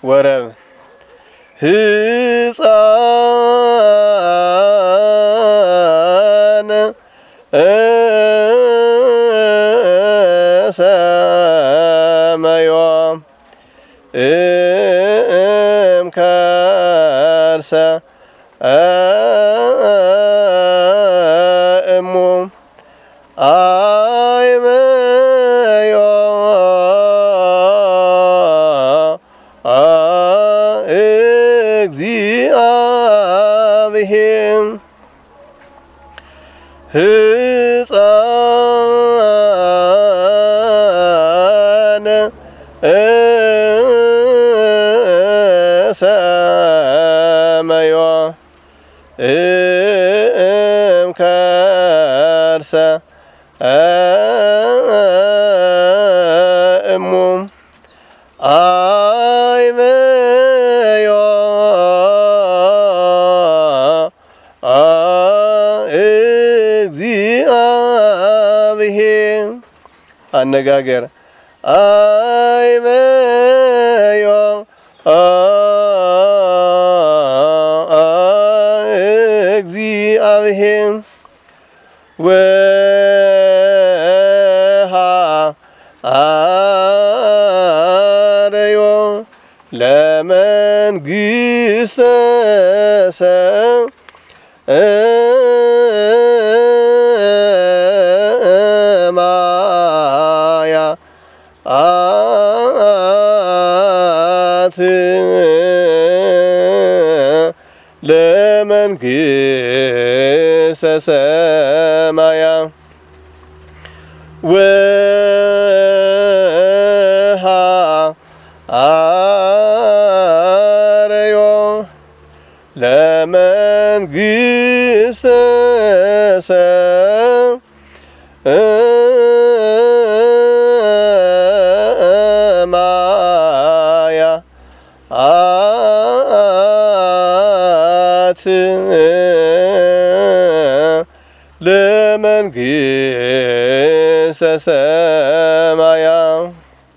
ወረብ ሕፃን ሰመዮ እምከርሰ እሙ አይመዮ እግዚአብሔር ሕፃን ሰመዮ እምከርሰ እሙ አይመዮ እግዚአብሔር አነጋገር አይመዮ እግዚአብሔር ወሃረዮ ለመንግሥተ ሰማያት ለመንግሥተ ሰማያት ወሃረዮ ለመንግሥተ ሰማያት ለመንግሥተ